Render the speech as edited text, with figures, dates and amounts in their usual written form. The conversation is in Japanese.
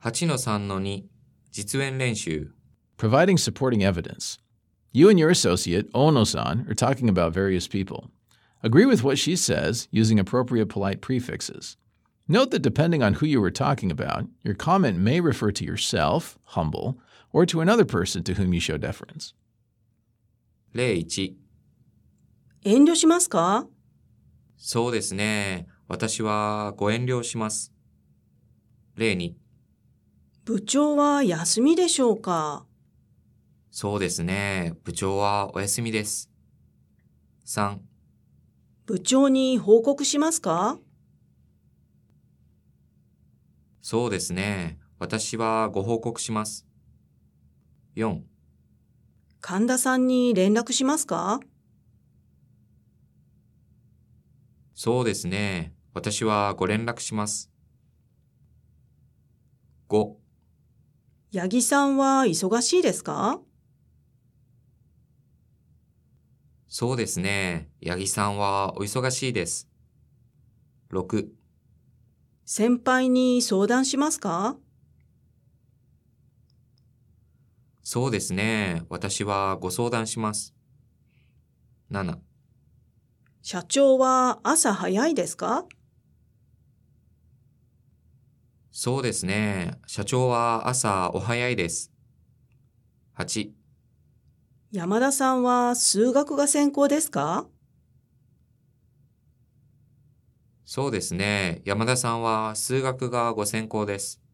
8-3-2 実演練習 Providing supporting evidence. You and your associate, Ono-san, are talking about various people. Agree with what she says using appropriate polite prefixes. Note that depending on who you were talking about, your comment may refer to yourself, humble, or to another person to whom you show deference. 例1 遠慮しますか？ そうですね。私はご遠慮します。例2 部長は休みでしょうか？ そうですね。部長はお休みです。3 部長に報告しますか？ そうですね。私はご報告します。4 神田さんに連絡しますか？ そうですね。私はご連絡します。5 八木さんは忙しいですか？ そうですね。八木さんはお忙しいです。6 先輩に相談しますか？ そうですね。私はご相談します。7 社長は朝早いですか？ そうですね。社長は朝お早いです。8 山田さんは数学が専攻ですか？ そうですね。山田さんは数学がご専攻です。